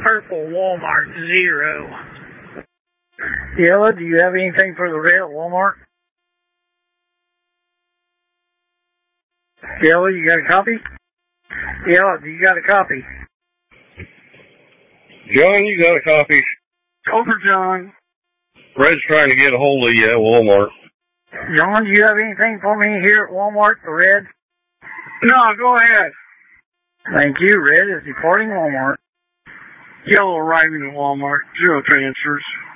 Purple Walmart 0. Yellow, do you have anything for the red at Walmart? Yellow, you got a copy? Yellow, do you got a copy? John, you got a copy? Over, John. Red's trying to get a hold of you at Walmart. John, do you have anything for me here at Walmart, the red? No, go ahead. Thank you. Red is departing Walmart. Yellow arriving at Walmart. 0 transfers.